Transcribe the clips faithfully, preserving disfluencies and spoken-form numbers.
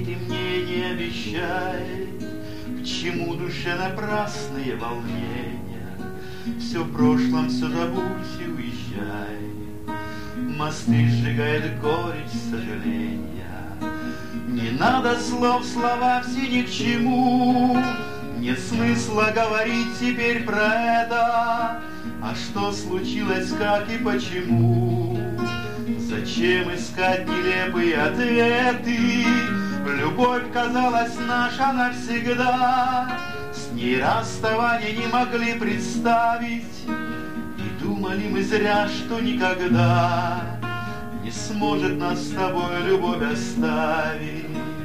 своей ты мне не обещай, к чему душе напрасные волнения, все в прошлом, все забудь и уезжай. Мосты сжигает горечь сожаления, не надо слов, слова все ни к чему. Нет смысла говорить теперь про это, а что случилось, как и почему. Зачем искать нелепые ответы? Любовь казалась наша навсегда, с ней расставание не могли представить. И думали мы зря, что никогда не сможет нас с тобой любовь оставить.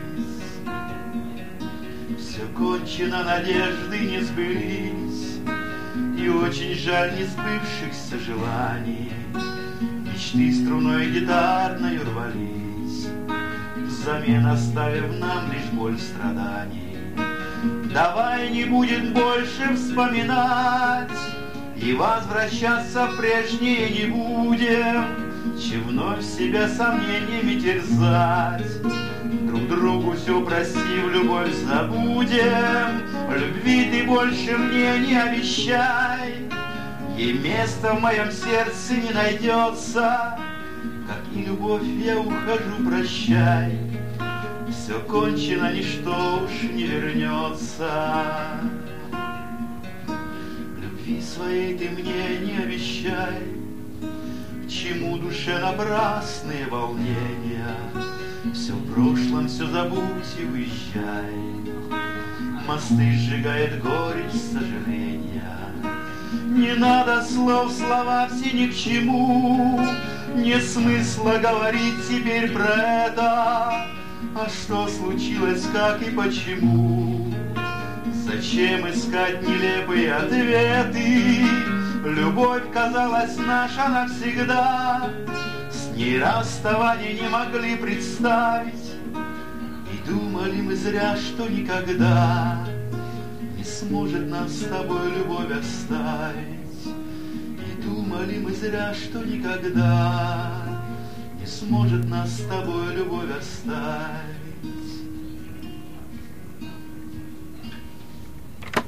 Все кончено, надежды не сбылись, и очень жаль несбывшихся желаний. Мечты струной гитарной рвались, взамен оставив нам лишь боль страданий. Давай не будем больше вспоминать, и возвращаться в прежнее не будем, чем вновь себя сомнениями терзать. Друг другу все простив, любовь забудем, любви ты больше мне не обещай. Ей места в моем сердце не найдется, как и любовь, я ухожу, прощай. Все кончено, ничто уж не вернется. Любви своей ты мне не обещай, к чему душе напрасные волнения. Все в прошлом, все забудь и уезжай. Мосты сжигает горечь сожаления, не надо слов, слова все ни к чему. Нет смысла говорить теперь про это, а что случилось, как и почему. Зачем искать нелепые ответы? Любовь казалась наша навсегда, с ней расставание не могли представить. И думали мы зря, что никогда не сможет нас с тобой любовь оставить. И думали мы зря, что никогда не сможет нас с тобой любовь оставить.